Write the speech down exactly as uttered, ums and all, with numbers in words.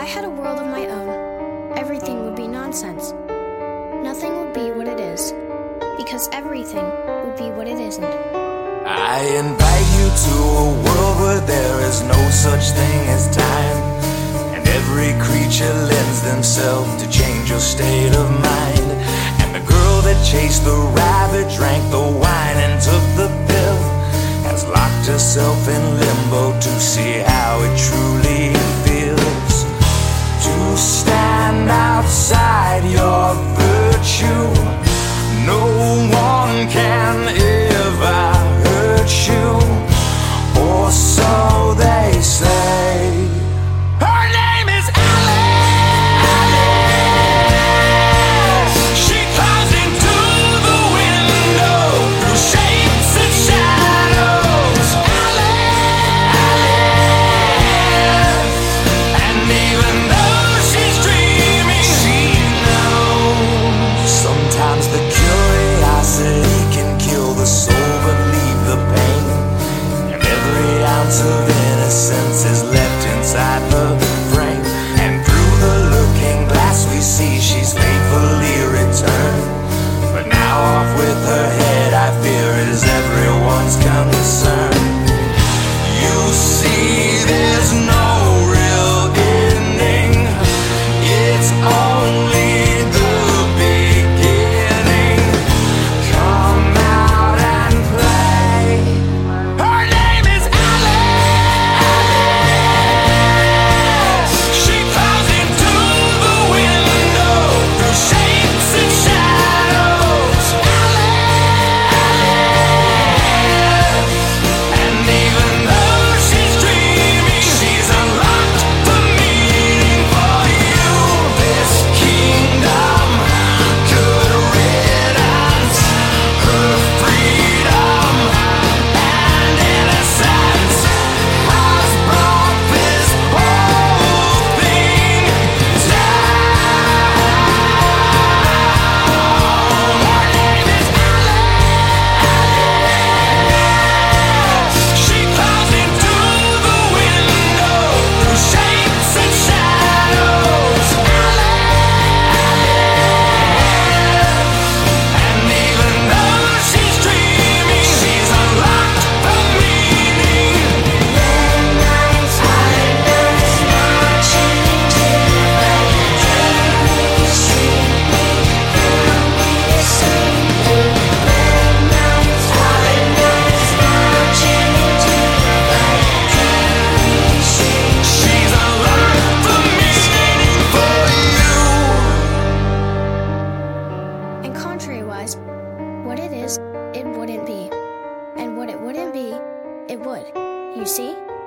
had a world of my own, everything would be nonsense. Nothing would be what it is, because everything would be what it isn't. I invite you to a world where there is no such thing as time, and every creature lends themselves to change your state of mind. And the girl that chased the rabbit, drank the wine and took the pill, has locked herself in limbo to see how it truly feels to stand outside your virtue. No one can ever hurt you, or so they say. Her name is Alice. Alice. She climbs into the window through shapes and shadows. Alice. Alice. And even though she's dreaming, she knows sometimes the curiosity can kill the soul but leave the pain, and every ounce of innocence is left inside the frame. And through the looking glass we see she's faithfully returned, but now off with her head I fear is everyone's concern. You see there's no real ending, it's only the beginning. Come out and play. Her name is Alice. She climbs into the window through shapes and shadows. Alice. And even though she's dreaming, she's unlocked the meaning for you. This kingdom, good riddance, her freedom and innocence has brought this whole thing down. Her name is Alice. She climbs into the window through shapes and shadows. And even though she's dreaming, she's unlocked the meaning. Midnight's silence marching into the street. Midnight's silence marching into the street. She's unlocked the meaning for you. And contrary-wise, what it is, it wouldn't be. And what it wouldn't be, it would. You see?